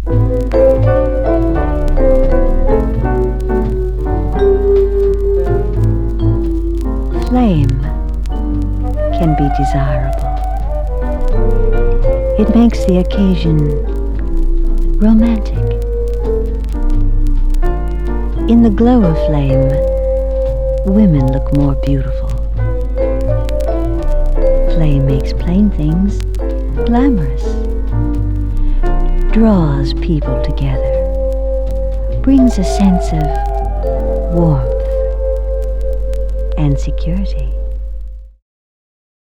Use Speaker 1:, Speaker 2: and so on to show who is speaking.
Speaker 1: Flame can be desirable. It makes the occasion romantic. In the glow of flame, women look more beautiful. Flame makes plain things glamorous, draws people together, brings a sense of warmth and security.